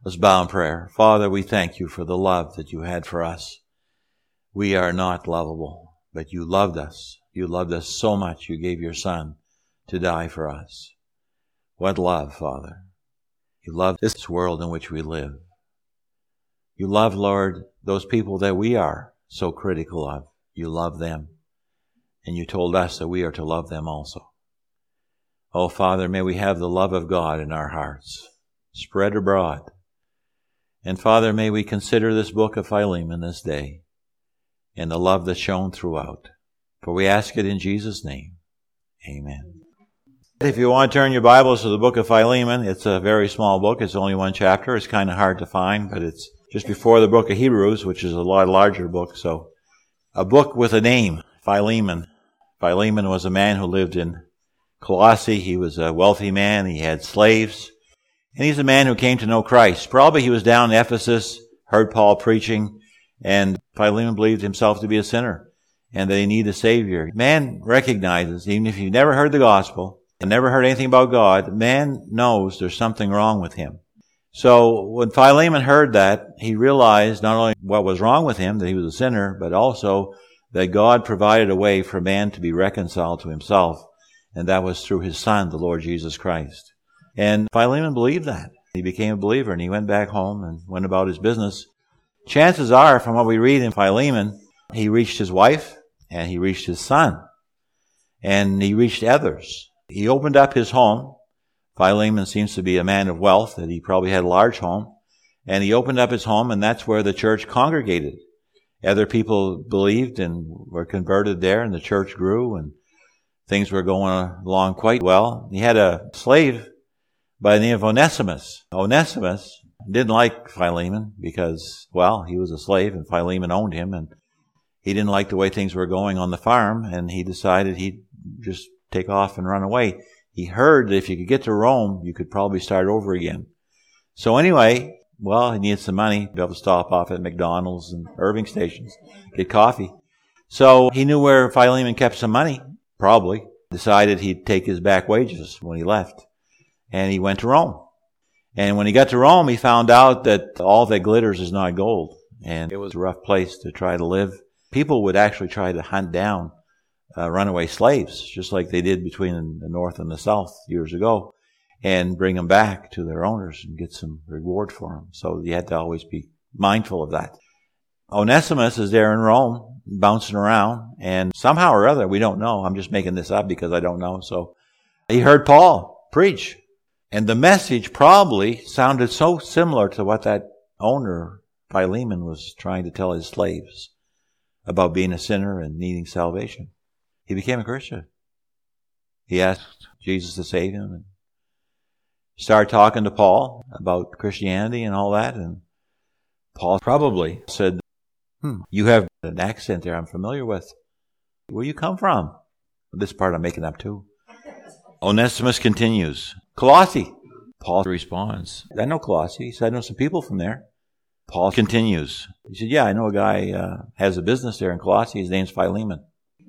Let's bow in prayer. Father, we thank you for the love that you had for us. We are not lovable, but you loved us. You loved us so much you gave your Son to die for us. What love, Father. You love this world in which we live. You love, Lord, those people that we are so critical of. You love them. And you told us that we are to love them also. Oh, Father, may we have the love of God in our hearts, spread abroad. And Father, may we consider this book of Philemon this day and the love that's shown throughout. For we ask it in Jesus' name. Amen. If you want to turn your Bibles to the book of Philemon, it's a very small book. It's only one chapter. It's kind of hard to find, but it's just before the book of Hebrews, which is a lot larger book. So, a book with a name, Philemon. Philemon was a man who lived in Colossae. He was a wealthy man. He had slaves. And he's a man who came to know Christ. Probably he was down in Ephesus, heard Paul preaching, and Philemon believed himself to be a sinner and that he needed a Savior. Man recognizes, even if you've never heard the gospel and never heard anything about God, man knows there's something wrong with him. So when Philemon heard that, he realized not only what was wrong with him, that he was a sinner, but also that God provided a way for man to be reconciled to himself, and that was through his Son, the Lord Jesus Christ. And Philemon believed that. He became a believer, and he went back home and went about his business. Chances are, from what we read in Philemon, he reached his wife, and he reached his son, and he reached others. He opened up his home. Philemon seems to be a man of wealth, that he probably had a large home. And he opened up his home, and that's where the church congregated. Other people believed and were converted there, and the church grew, and things were going along quite well. He had a slave by the name of Onesimus. Onesimus didn't like Philemon because, well, he was a slave and Philemon owned him, and he didn't like the way things were going on the farm, and he decided he'd just take off and run away. He heard that if you could get to Rome, you could probably start over again. So anyway, well, he needed some money to be able to stop off at McDonald's and Irving stations, get coffee. So he knew where Philemon kept some money, probably. Decided he'd take his back wages when he left. And he went to Rome. And when he got to Rome, he found out that all that glitters is not gold. And it was a rough place to try to live. People would actually try to hunt down runaway slaves, just like they did between the North and the South years ago, and bring them back to their owners and get some reward for them. So you had to always be mindful of that. Onesimus is there in Rome, bouncing around, and somehow or other, we don't know. I'm just making this up because I don't know. So he heard Paul preach. And the message probably sounded so similar to what that owner, Philemon, was trying to tell his slaves about being a sinner and needing salvation. He became a Christian. He asked Jesus to save him and started talking to Paul about Christianity and all that. And Paul probably said, you have an accent there I'm familiar with. Where you come from? This part I'm making up too. Onesimus continues. Colossae. Paul responds, I know Colossae. He said, I know some people from there. Paul continues. He said, yeah, I know a guy has a business there in Colossae. His name's Philemon.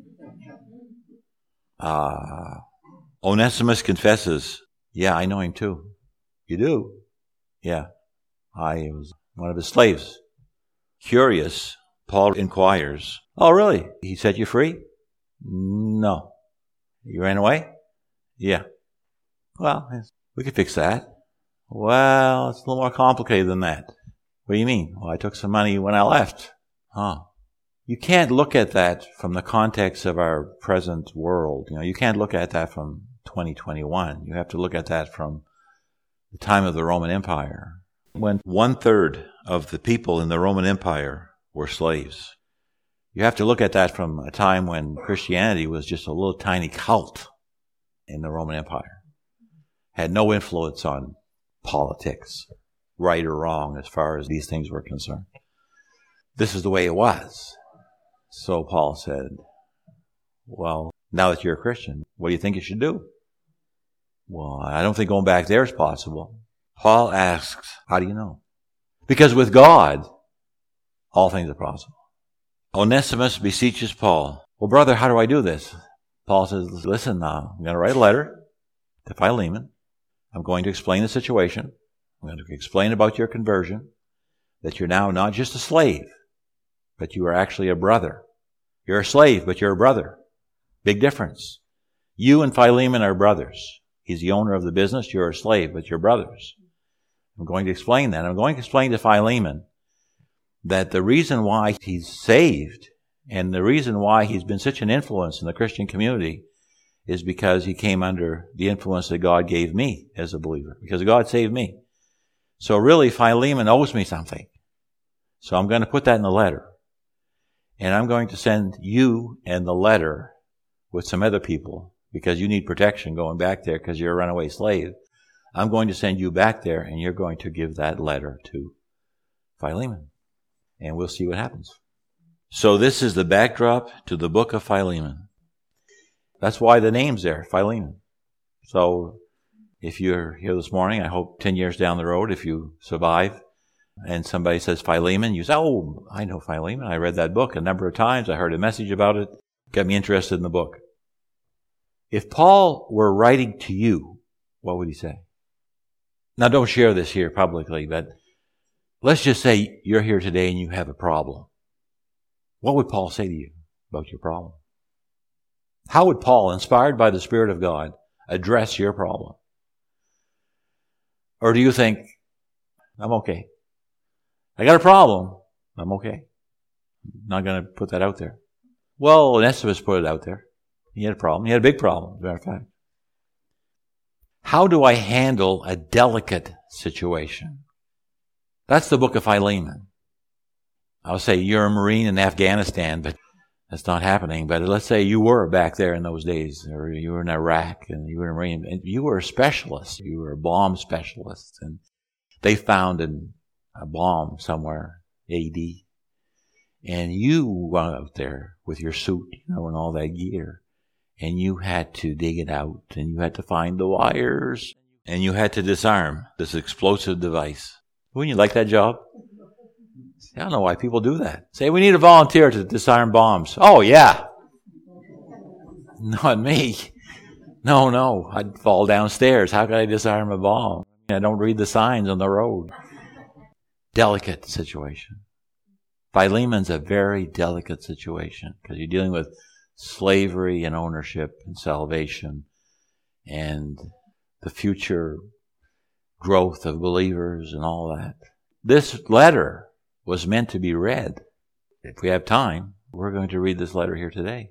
Onesimus confesses, yeah, I know him too. You do? Yeah. I was one of his slaves. Curious, Paul inquires, oh, really? He set you free? No. You ran away? Yeah. Well, we could fix that. Well, it's a little more complicated than that. What do you mean? Well, I took some money when I left. You can't look at that from the context of our present world. You can't look at that from 2021. You have to look at that from the time of the Roman Empire, when 1/3 of the people in the Roman Empire were slaves. You have to look at that from a time when Christianity was just a little tiny cult in the Roman Empire. Had no influence on politics, right or wrong, as far as these things were concerned. This is the way it was. So Paul said, well, now that you're a Christian, what do you think you should do? Well, I don't think going back there is possible. Paul asks, how do you know? Because with God, all things are possible. Onesimus beseeches Paul, well, brother, how do I do this? Paul says, listen now, I'm going to write a letter to Philemon. I'm going to explain the situation. I'm going to explain about your conversion, that you're now not just a slave, but you are actually a brother. You're a slave, but you're a brother. Big difference. You and Philemon are brothers. He's the owner of the business. You're a slave, but you're brothers. I'm going to explain that. I'm going to explain to Philemon that the reason why he's saved and the reason why he's been such an influence in the Christian community is because he came under the influence that God gave me as a believer, because God saved me. So really, Philemon owes me something. So I'm going to put that in the letter. And I'm going to send you and the letter with some other people, because you need protection going back there because you're a runaway slave. I'm going to send you back there, and you're going to give that letter to Philemon. And we'll see what happens. So this is the backdrop to the book of Philemon. That's why the name's there, Philemon. So if you're here this morning, I hope 10 years down the road, if you survive, and somebody says Philemon, you say, oh, I know Philemon. I read that book a number of times. I heard a message about it. Got me interested in the book. If Paul were writing to you, what would he say? Now, don't share this here publicly, but let's just say you're here today and you have a problem. What would Paul say to you about your problem? How would Paul, inspired by the Spirit of God, address your problem? Or do you think, I'm okay. I got a problem. I'm okay. I'm not going to put that out there. Well, Onesimus put it out there. He had a problem. He had a big problem, as a matter of fact. How do I handle a delicate situation? That's the book of Philemon. I'll say you're a Marine in Afghanistan, but that's not happening. But let's say you were back there in those days, or you were in Iraq and you were a Marine, and you were a specialist. You were a bomb specialist, and they found a bomb somewhere, AD, and you went out there with your suit, and all that gear, and you had to dig it out, and you had to find the wires, and you had to disarm this explosive device. Wouldn't you like that job? I don't know why people do that. Say, we need a volunteer to disarm bombs. Oh, yeah. Not me. No. I'd fall downstairs. How could I disarm a bomb? I don't read the signs on the road. Delicate situation. Philemon's a very delicate situation because you're dealing with slavery and ownership and salvation and the future growth of believers and all that. This letter was meant to be read. If we have time, we're going to read this letter here today.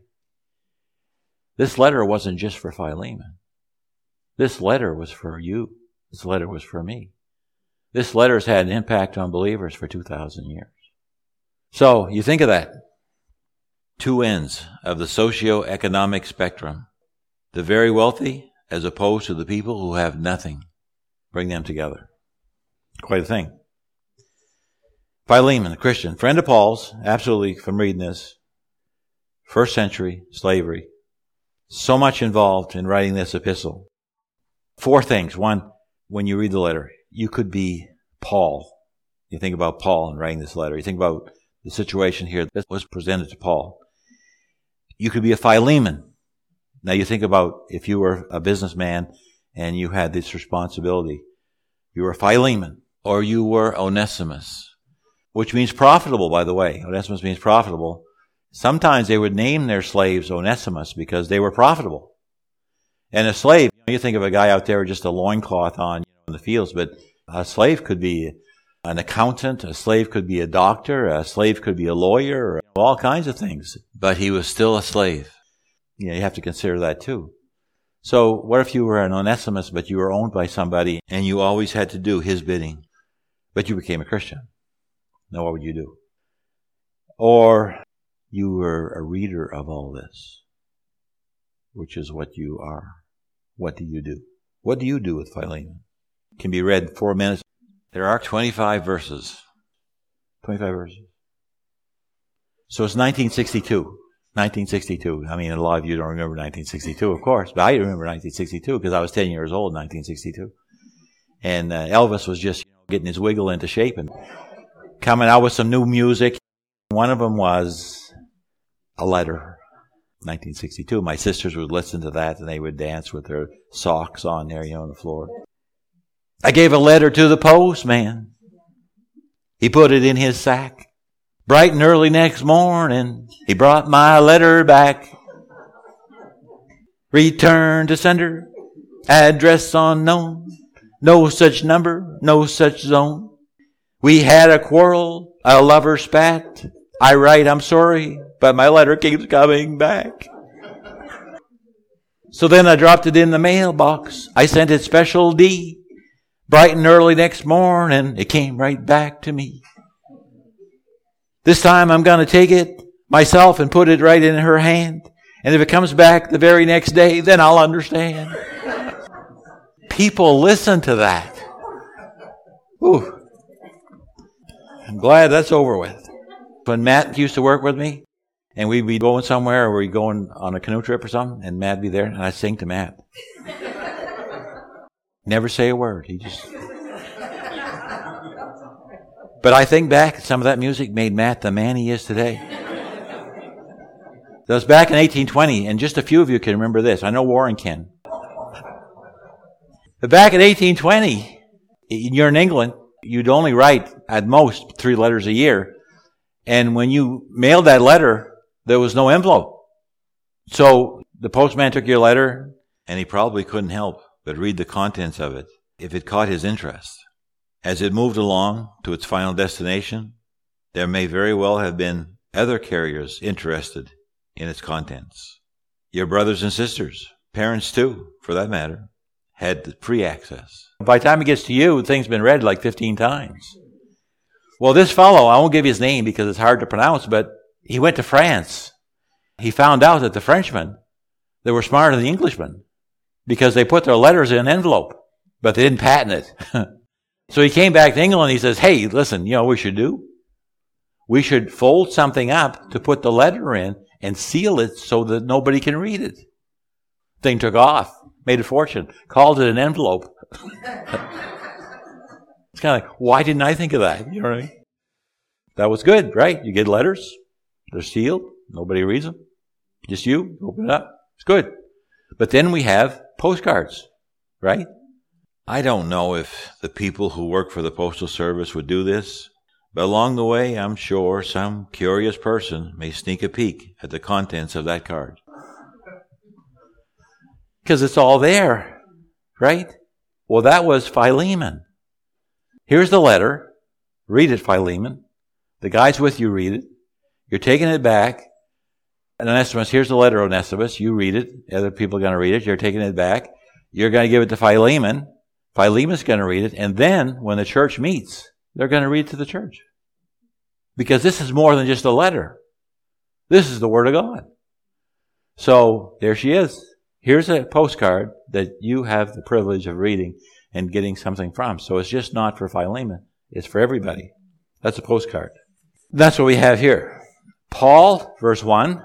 This letter wasn't just for Philemon. This letter was for you. This letter was for me. This letter has had an impact on believers for 2,000 years. So, you think of that. Two ends of the socio-economic spectrum. The very wealthy as opposed to the people who have nothing. Bring them together. Quite a thing. Philemon, a Christian, friend of Paul's, absolutely from reading this. First century slavery. So much involved in writing this epistle. Four things. One, when you read the letter, you could be Paul. You think about Paul in writing this letter. You think about the situation here that was presented to Paul. You could be a Philemon. Now you think about if you were a businessman and you had this responsibility. You were Philemon, or you were Onesimus, which means profitable, by the way. Onesimus means profitable. Sometimes they would name their slaves Onesimus because they were profitable. And a slave, you think of a guy out there with just a loincloth on in the fields, but a slave could be an accountant, a slave could be a doctor, a slave could be a lawyer, all kinds of things. But he was still a slave. You have to consider that too. So what if you were an Onesimus, but you were owned by somebody and you always had to do his bidding, but you became a Christian? Now what would you do? Or you were a reader of all this, which is what you are. What do you do? What do you do with Philemon? It can be read in 4 minutes. There are 25 verses. 25 verses. So it's 1962. 1962. I mean, a lot of you don't remember 1962, of course, but I remember 1962 because I was 10 years old in 1962. And Elvis was just getting his wiggle into shape and coming out with some new music. One of them was a letter. 1962. My sisters would listen to that and they would dance with their socks on there, on the floor. I gave a letter to the postman. He put it in his sack. Bright and early next morning, he brought my letter back. Return to sender, address unknown. No such number, no such zone. We had a quarrel, a lover spat. I write, I'm sorry, but my letter keeps coming back. So then I dropped it in the mailbox. I sent it special D. Bright and early next morning, it came right back to me. This time I'm going to take it myself and put it right in her hand. And if it comes back the very next day, then I'll understand. People listen to that. Ooh. I'm glad that's over with. When Matt used to work with me, and we'd be going somewhere, or we'd going on a canoe trip or something, and Matt'd be there, and I'd sing to Matt. Never say a word. He just... But I think back, some of that music made Matt the man he is today. That was back in 1820, and just a few of you can remember this. I know Warren can. But back in 1820, you're in England, you'd only write at most 3 letters a year. And when you mailed that letter, there was no envelope. So the postman took your letter, and he probably couldn't help but read the contents of it if it caught his interest. As it moved along to its final destination, there may very well have been other carriers interested in its contents. Your brothers and sisters, parents too, for that matter, had free access. By the time it gets to you, the thing's been read like 15 times. Well, this fellow, I won't give you his name because it's hard to pronounce, but he went to France. He found out that the Frenchmen, they were smarter than the Englishmen because they put their letters in an envelope, but they didn't patent it. So he came back to England and he says, hey, listen, you know what we should do? We should fold something up to put the letter in and seal it so that nobody can read it. Thing took off, made a fortune, called it an envelope. It's kind of like, why didn't I think of that? You know what I mean? That was good, right? You get letters, they're sealed, nobody reads them. Just you, open it up. It's good. But then we have postcards, right? I don't know if the people who work for the Postal Service would do this, but along the way, I'm sure some curious person may sneak a peek at the contents of that card. Because it's all there, right? Well, that was Philemon. Here's the letter. Read it, Philemon. The guys with you read it. You're taking it back. And Onesimus, here's the letter, Onesimus. You read it. Other people are going to read it. You're taking it back. You're going to give it to Philemon. Philemon's going to read it. And then, when the church meets, they're going to read it to the church. Because this is more than just a letter. This is the Word of God. So, there she is. Here's a postcard that you have the privilege of reading and getting something from. So it's just not for Philemon. It's for everybody. That's a postcard. That's what we have here. Paul, verse 1,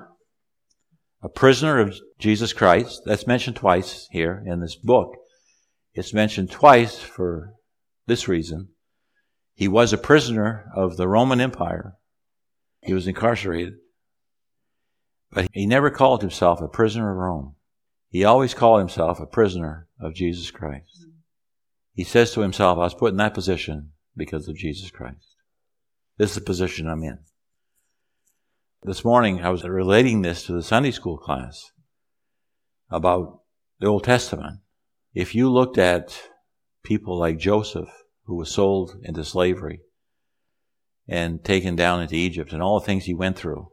a prisoner of Jesus Christ. That's mentioned twice here in this book. It's mentioned twice for this reason. He was a prisoner of the Roman Empire. He was incarcerated. But he never called himself a prisoner of Rome. He always called himself a prisoner of Jesus Christ. He says to himself, I was put in that position because of Jesus Christ. This is the position I'm in. This morning, I was relating this to the Sunday school class about the Old Testament. If you looked at people like Joseph, who was sold into slavery and taken down into Egypt and all the things he went through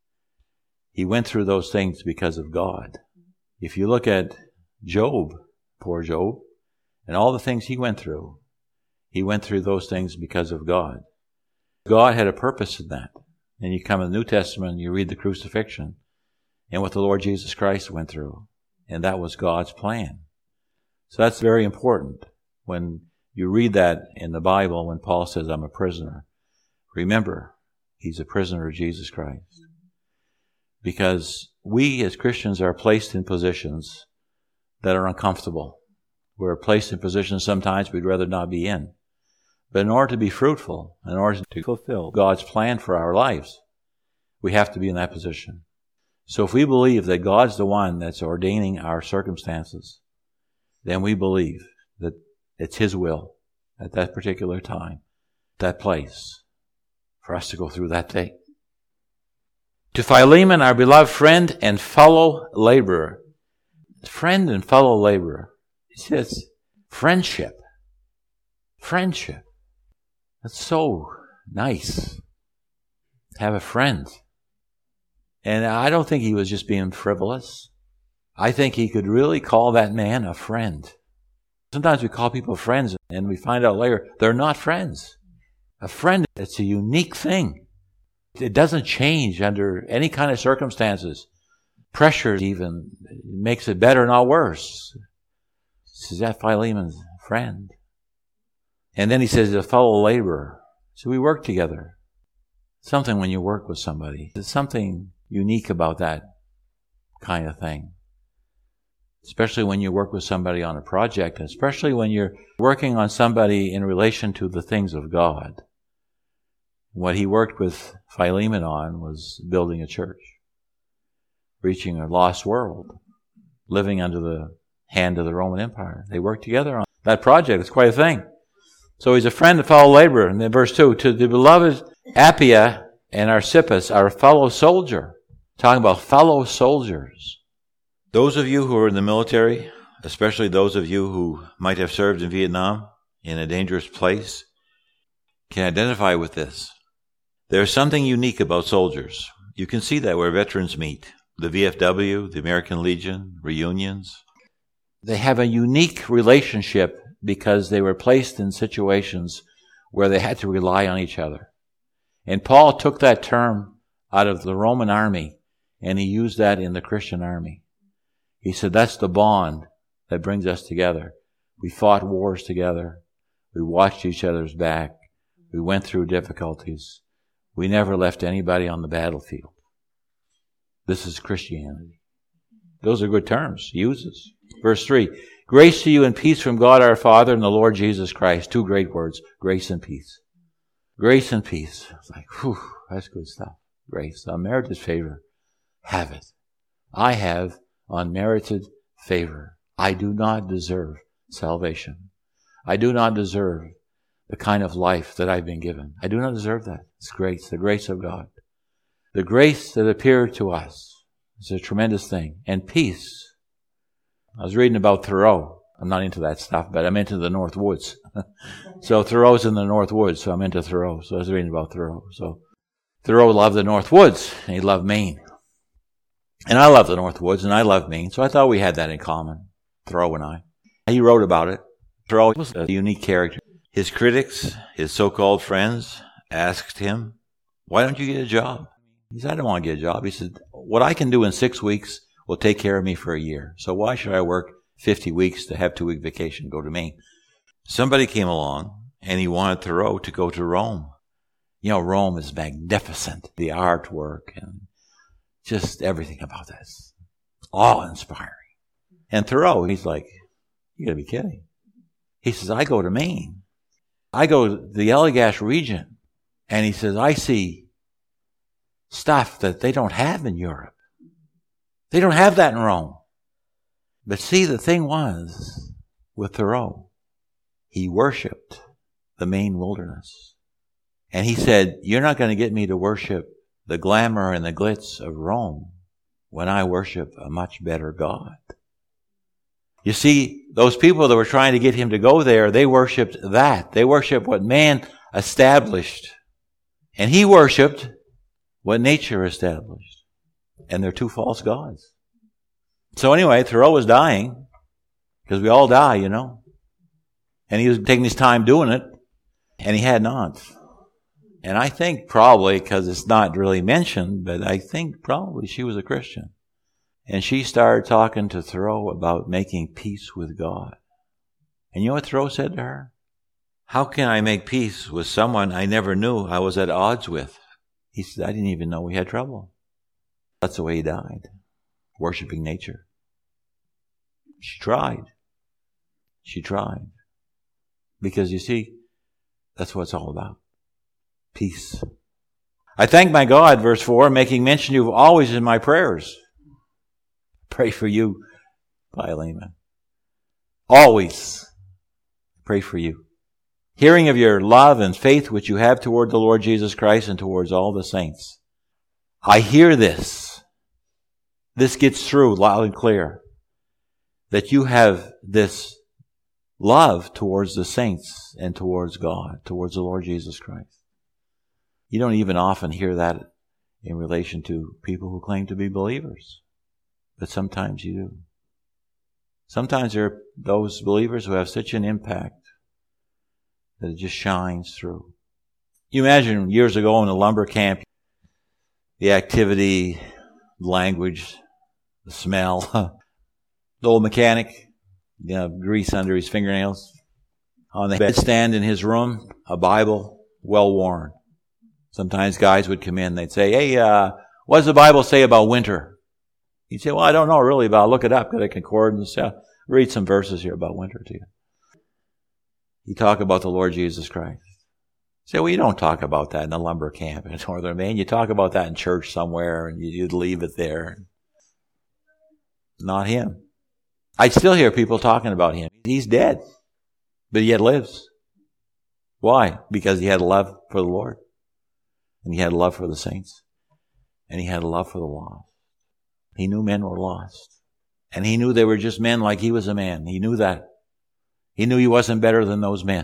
those things because of God. If you look at Job, poor Job, and all the things he went through those things because of God. God had a purpose in that. And you come in the New Testament, you read the crucifixion and what the Lord Jesus Christ went through. And that was God's plan. So that's very important. When you read that in the Bible, when Paul says, I'm a prisoner, remember, he's a prisoner of Jesus Christ. Because we as Christians are placed in positions that are uncomfortable. We're placed in positions sometimes we'd rather not be in. But in order to be fruitful, in order to fulfill God's plan for our lives, we have to be in that position. So if we believe that God's the one that's ordaining our circumstances, then we believe that It's His will at that particular time, that place, for us to go through that thing. To Philemon, our beloved friend and fellow laborer. Friend and fellow laborer. He says, friendship. Friendship. That's so nice. Have a friend. And I don't think he was just being frivolous. I think he could really call that man a friend. Sometimes we call people friends and we find out later they're not friends. A friend, it's a unique thing. It doesn't change under any kind of circumstances. Pressure even makes it better, not worse. This is that Philemon's friend. And then he says he's a fellow laborer. So we work together. Something when you work with somebody. There's something unique about that kind of thing. Especially when you work with somebody on a project, especially when you're working on somebody in relation to the things of God. What he worked with Philemon on was building a church, reaching a lost world, living under the hand of the Roman Empire. They worked together on that project. It's quite a thing. So he's a friend and fellow laborer. And then verse 2, to the beloved Appia and Archippus, our fellow soldier. Talking about fellow soldiers. Those of you who are in the military, especially those of you who might have served in Vietnam in a dangerous place, can identify with this. There's something unique about soldiers. You can see that where veterans meet. The VFW, the American Legion, reunions. They have a unique relationship because they were placed in situations where they had to rely on each other. And Paul took that term out of the Roman army and he used that in the Christian army. He said that's the bond that brings us together. We fought wars together. We watched each other's back. We went through difficulties. We never left anybody on the battlefield. This is Christianity. Those are good terms. He uses. Verse 3, grace to you and peace from God our Father and the Lord Jesus Christ. Two great words, grace and peace. Grace and peace. It's like, whew, that's good stuff. Grace. Unmerited favor. Have it. I have unmerited favor. I do not deserve salvation. I do not deserve the kind of life that I've been given. I do not deserve that. It's grace, the grace of God. The grace that appeared to us is a tremendous thing. And peace. I was reading about Thoreau. I'm not into that stuff, but I'm into the North Woods. So Thoreau's in the North Woods, so I'm into Thoreau. So I was reading about Thoreau. So Thoreau loved the North Woods, and he loved Maine. And I love the North Woods, and I love Maine, so I thought we had that in common, Thoreau and I. He wrote about it. Thoreau was a unique character. His critics, his so-called friends, asked him, why don't you get a job? He said, I don't want to get a job. He said, what I can do in 6 weeks will take care of me for a year. So why should I work 50 weeks to have 2-week vacation, go to Maine? Somebody came along, and he wanted Thoreau to go to Rome. You know, Rome is magnificent. The artwork and just everything about this. Awe-inspiring. And Thoreau, he's like, you gotta be kidding. He says, I go to Maine. I go to the Allagash region. And he says, I see stuff that they don't have in Europe. They don't have that in Rome. But see, the thing was, with Thoreau, he worshipped the Maine wilderness. And he said, you're not going to get me to worship the glamour and the glitz of Rome when I worship a much better God. You see, those people that were trying to get him to go there, they worshipped that. They worshipped what man established. And he worshipped what nature established. And they're two false gods. So anyway, Thoreau was dying, because we all die, you know. And he was taking his time doing it, and he had not. And I think probably, because it's not really mentioned, but I think probably she was a Christian. And she started talking to Thoreau about making peace with God. And you know what Thoreau said to her? How can I make peace with someone I never knew I was at odds with? He said, I didn't even know we had trouble. That's the way he died, worshiping nature. She tried. She tried. Because you see, that's what it's all about. Peace. I thank my God, verse 4, making mention of you always in my prayers. Pray for you, Philemon. Always. Pray for you. Hearing of your love and faith which you have toward the Lord Jesus Christ and towards all the saints. I hear this. This gets through loud and clear. That you have this love towards the saints and towards God, towards the Lord Jesus Christ. You don't even often hear that in relation to people who claim to be believers. But sometimes you do. Sometimes there are those believers who have such an impact that it just shines through. You imagine years ago in a lumber camp, the activity, language, the smell. The old mechanic, grease under his fingernails. On the bedstand in his room, a Bible, well worn. Sometimes guys would come in, they'd say, hey, what does the Bible say about winter? He'd say, well, I don't know really, but I'll look it up, get a concordance, read some verses here about winter to you. You talk about the Lord Jesus Christ. Say, well, you don't talk about that in the lumber camp in Northern Maine. You talk about that in church somewhere, and you'd leave it there. Not him. I'd still hear people talking about him. He's dead, but he yet lives. Why? Because he had a love for the Lord, and he had a love for the saints, and he had a love for the lost. He knew men were lost, and he knew they were just men like he was a man. He knew that. He knew he wasn't better than those men,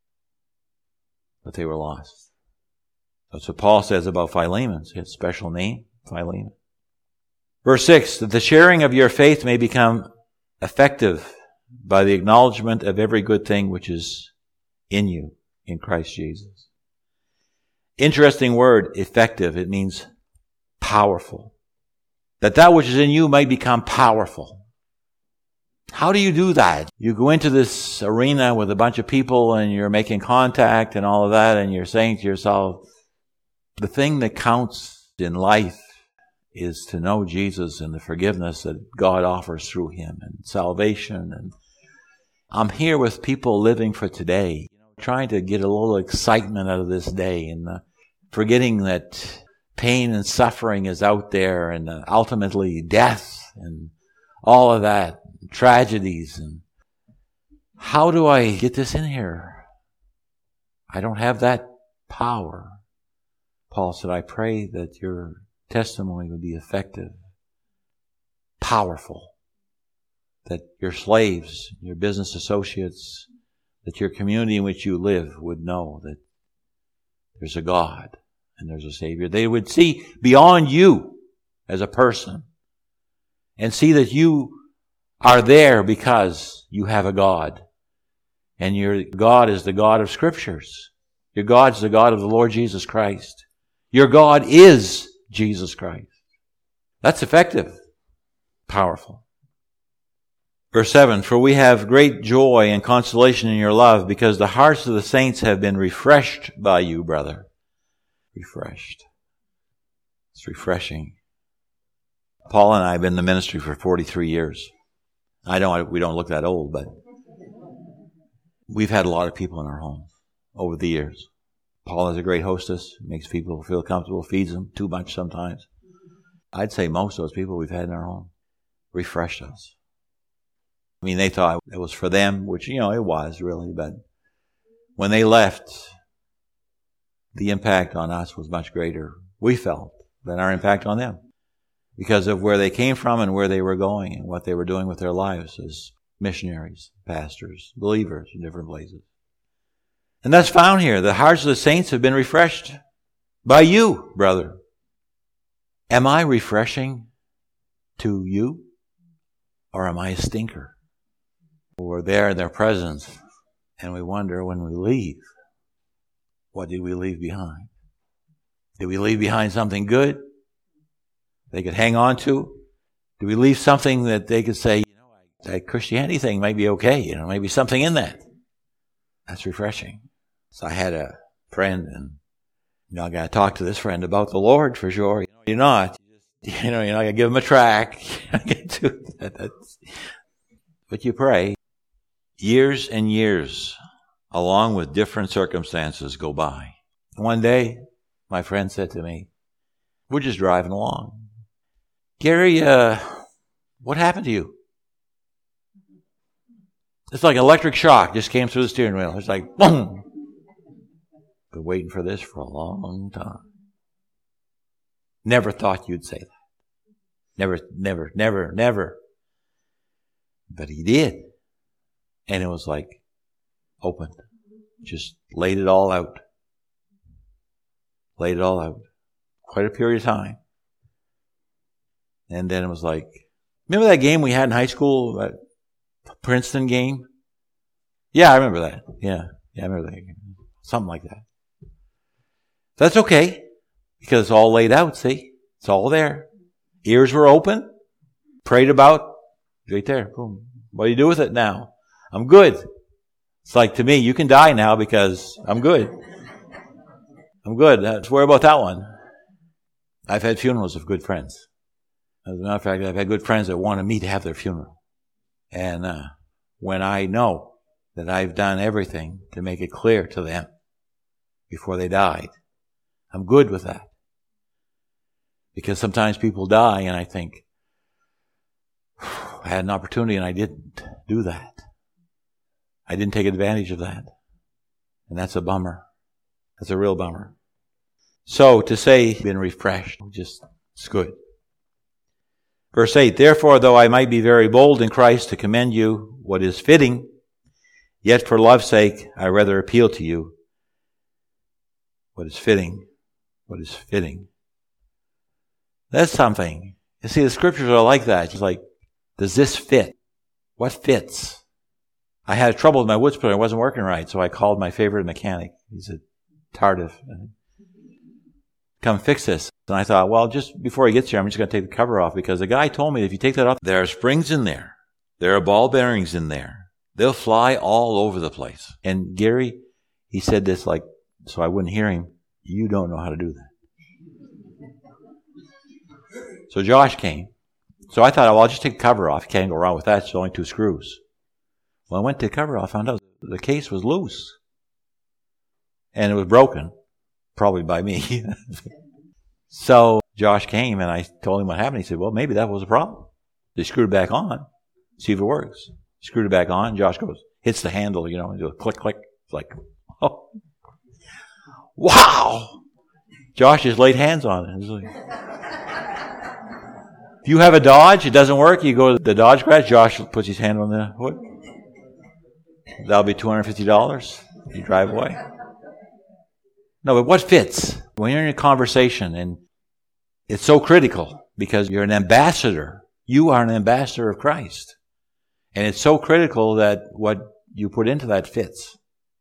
but they were lost. That's what Paul says about Philemon. His special name, Philemon. Verse 6, that the sharing of your faith may become effective by the acknowledgement of every good thing which is in you, in Christ Jesus. Interesting word, effective. It means powerful. That which is in you might become powerful. How do you do that? You go into this arena with a bunch of people and you're making contact and all of that, and you're saying to yourself, the thing that counts in life is to know Jesus and the forgiveness that God offers through him and salvation. And I'm here with people living for today, trying to get a little excitement out of this day and forgetting that pain and suffering is out there and ultimately death and all of that, tragedies. And how do I get this in here? I don't have that power. Paul said, I pray that your testimony would be effective, powerful, that your slaves, your business associates, that your community in which you live would know that there's a God and there's a Savior. They would see beyond you as a person and see that you are there because you have a God. And your God is the God of Scriptures. Your God is the God of the Lord Jesus Christ. Your God is Jesus Christ. That's effective. Powerful. Verse 7, for we have great joy and consolation in your love, because the hearts of the saints have been refreshed by you, brother. Refreshed. It's refreshing. Paul and I have been in the ministry for 43 years. We don't look that old, but we've had a lot of people in our homes over the years. Paul is a great hostess, makes people feel comfortable, feeds them too much sometimes. I'd say most of those people we've had in our home refreshed us. I mean, they thought it was for them, which, it was really, but when they left, the impact on us was much greater, we felt, than our impact on them, because of where they came from and where they were going and what they were doing with their lives as missionaries, pastors, believers in different places. And that's found here. The hearts of the saints have been refreshed by you, brother. Am I refreshing to you? Or am I a stinker? We're there in their presence, and we wonder when we leave, what did we leave behind? Did we leave behind something good they could hang on to? Did we leave something that they could say, that Christianity thing might be okay, maybe something in that? That's refreshing. So I had a friend, and I got to talk to this friend about the Lord for sure. You're not going to give him a track. But you pray. Years and years, along with different circumstances, go by. One day, my friend said to me, we're just driving along. Gary, what happened to you? It's like electric shock just came through the steering wheel. It's like, boom. Been waiting for this for a long time. Never thought you'd say that. Never. But he did. And it was like opened. Just laid it all out. Laid it all out. Quite a period of time. And then it was like, remember that game we had in high school, that Princeton game? Yeah, I remember that. Yeah, I remember that game. Something like that. That's okay, because it's all laid out, see? It's all there. Ears were open, prayed about, right there. Boom. What do you do with it now? I'm good. It's like, to me, you can die now because I'm good. I'm good. Let's worry about that one. I've had funerals of good friends. As a matter of fact, I've had good friends that wanted me to have their funeral. And when I know that I've done everything to make it clear to them before they died, I'm good with that. Because sometimes people die and I think, I had an opportunity and I didn't do that. I didn't take advantage of that. And that's a bummer. That's a real bummer. So to say, been refreshed, it's good. Verse 8, therefore, though I might be very bold in Christ to commend you what is fitting, yet for love's sake I rather appeal to you what is fitting. What is fitting. That's something. You see, the scriptures are like that. It's like, does this fit? What fits? I had trouble with my wood splitter. It wasn't working right, so I called my favorite mechanic. He's a Tardif. Come fix this. And I thought, well, just before he gets here, I'm just going to take the cover off, because the guy told me if you take that off, there are springs in there. There are ball bearings in there. They'll fly all over the place. And Gary, he said this like, so I wouldn't hear him. You don't know how to do that. So Josh came. So I thought, well, I'll just take the cover off. Can't go wrong with that. It's only 2 screws. Well, I went to the cover off, found out the case was loose. And it was broken. Probably by me. So Josh came and I told him what happened. He said, well, maybe that was a problem. They screwed it back on. See if it works. Screwed it back on. Josh goes, hits the handle, and do a click, click. It's like, oh. Wow! Josh just laid hands on it. It's like, if you have a Dodge, it doesn't work, you go to the Dodge garage, Josh puts his hand on the hood. That'll be $250. You drive away. No, but what fits? When you're in a conversation, and it's so critical because you're an ambassador. You are an ambassador of Christ. And it's so critical that what you put into that fits.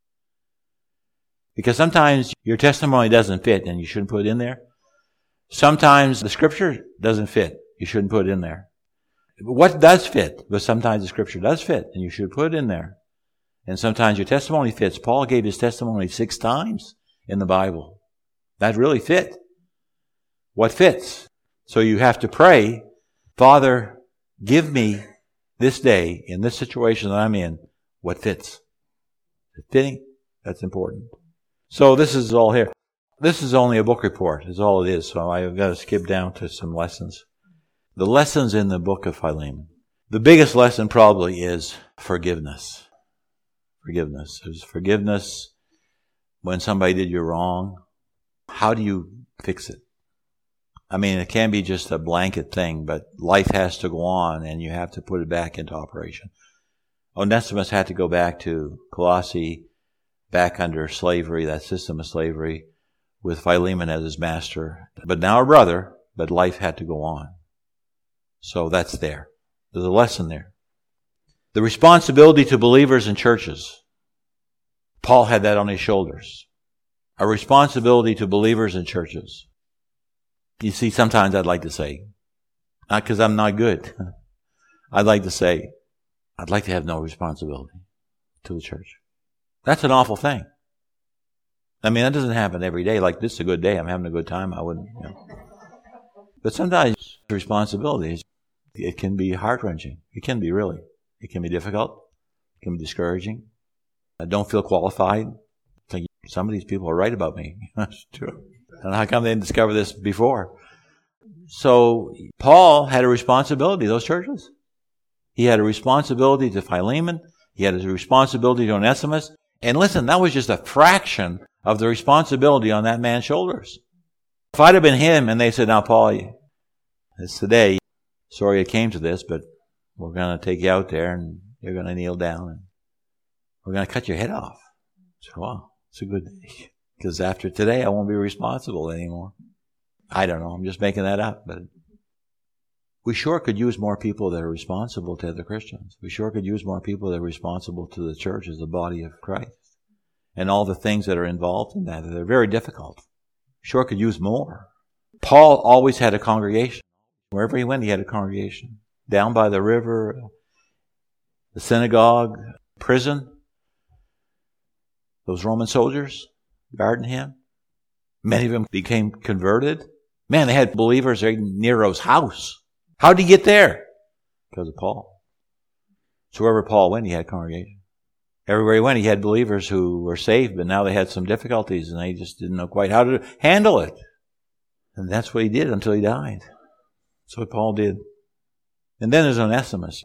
Because sometimes your testimony doesn't fit and you shouldn't put it in there. Sometimes the scripture doesn't fit. You shouldn't put it in there. What does fit? But sometimes the scripture does fit and you should put it in there. And sometimes your testimony fits. Paul gave his testimony 6 times in the Bible. That really fit. What fits? So you have to pray, Father, give me this day, in this situation that I'm in, what fits. Is it fitting? That's important. So this is all here. This is only a book report, is all it is. So I've got to skip down to some lessons. The lessons in the book of Philemon. The biggest lesson probably is forgiveness. Forgiveness. There's forgiveness when somebody did you wrong. How do you fix it? I mean, it can't be just a blanket thing, but life has to go on and you have to put it back into operation. Onesimus had to go back to Colossae, back under slavery, that system of slavery, with Philemon as his master. But now a brother, but life had to go on. So that's there. There's a lesson there. The responsibility to believers in churches. Paul had that on his shoulders. A responsibility to believers in churches. You see, sometimes I'd like to say, not because I'm not good. I'd like to say, I'd like to have no responsibility to the church. That's an awful thing. I mean, that doesn't happen every day. Like, this is a good day. I'm having a good time. I wouldn't, But sometimes responsibility, it can be heart-wrenching. It can be, really. It can be difficult. It can be discouraging. I don't feel qualified. I think some of these people are right about me. That's true. And how come they didn't discover this before? So Paul had a responsibility to those churches. He had a responsibility to Philemon. He had his responsibility to Onesimus. And listen, that was just a fraction of the responsibility on that man's shoulders. If I'd have been him and they said, now Paul, it's today. Sorry it came to this, but we're going to take you out there and you're going to kneel down and we're going to cut your head off. So, wow, it's a good day. Because after today, I won't be responsible anymore. I don't know. I'm just making that up. But we sure could use more people that are responsible to other Christians. We sure could use more people that are responsible to the church as the body of Christ. And all the things that are involved in that. They're very difficult. Sure could use more. Paul always had a congregation. Wherever he went, he had a congregation. Down by the river, the synagogue, prison. Those Roman soldiers guarding him. Many of them became converted. Man, they had believers in Nero's house. How did he get there? Because of Paul. So wherever Paul went, he had a congregation. Everywhere he went, he had believers who were saved, but now they had some difficulties and they just didn't know quite how to handle it. And that's what he did until he died. That's what Paul did. And then there's Onesimus.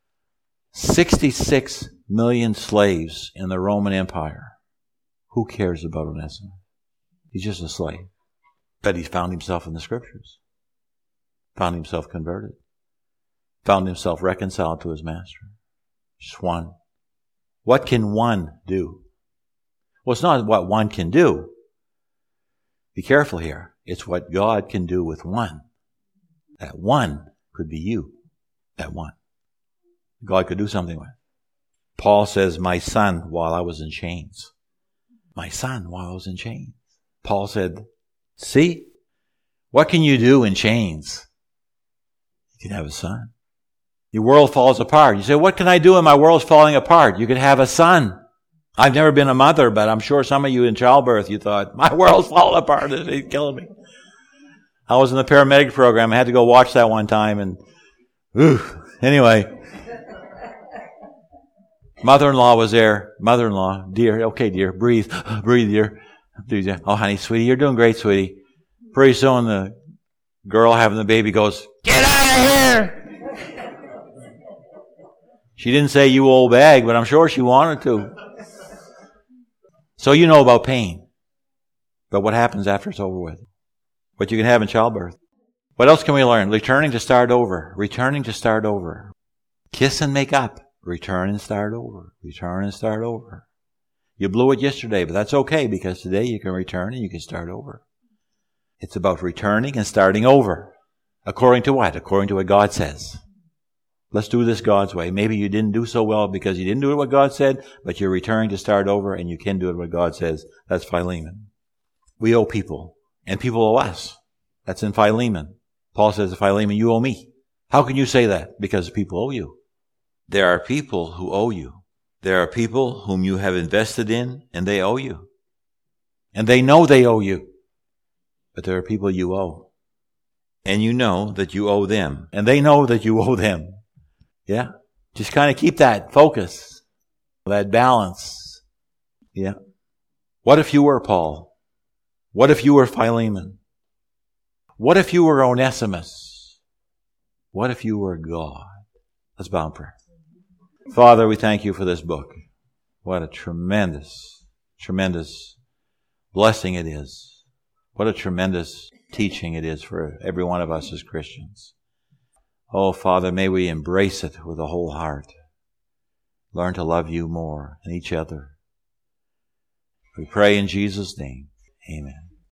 66 million slaves in the Roman Empire. Who cares about Onesimus? He's just a slave. But he found himself in the Scriptures. Found himself converted. Found himself reconciled to his master. Just one. What can one do? Well, it's not what one can do. Be careful here. It's what God can do with one. That one could be you. That one. God could do something with. Paul says, my son, while I was in chains. My son, while I was in chains. Paul said, see, what can you do in chains? You can have a son. Your world falls apart. You say, what can I do when my world's falling apart? You can have a son. I've never been a mother, but I'm sure some of you in childbirth, you thought, my world's falling apart. It's killing me. I was in the paramedic program. I had to go watch that one time. And anyway. Mother-in-law was there. Mother-in-law, dear, okay, dear, breathe, breathe, dear. Oh, honey, sweetie, you're doing great, sweetie. Pretty soon the girl having the baby goes, get out of here! She didn't say you old bag, but I'm sure she wanted to. So you know about pain. But what happens after it's over with? What you can have in childbirth. What else can we learn? Returning to start over. Returning to start over. Kiss and make up. Return and start over. Return and start over. You blew it yesterday, but that's okay because today you can return and you can start over. It's about returning and starting over. According to what? According to what God says. Let's do this God's way. Maybe you didn't do so well because you didn't do it what God said, but you're returning to start over and you can do it what God says. That's Philemon. We owe people, and people owe us. That's in Philemon. Paul says to Philemon, you owe me. How can you say that? Because people owe you. There are people who owe you. There are people whom you have invested in, and they owe you. And they know they owe you. But there are people you owe. And you know that you owe them. And they know that you owe them. Yeah? Just kind of keep that focus, that balance. Yeah? What if you were Paul? What if you were Philemon? What if you were Onesimus? What if you were God? Let's bow in prayer. Father, we thank you for this book. What a tremendous, tremendous blessing it is. What a tremendous teaching it is for every one of us as Christians. Oh, Father, may we embrace it with a whole heart. Learn to love you more and each other. We pray in Jesus' name. Amen.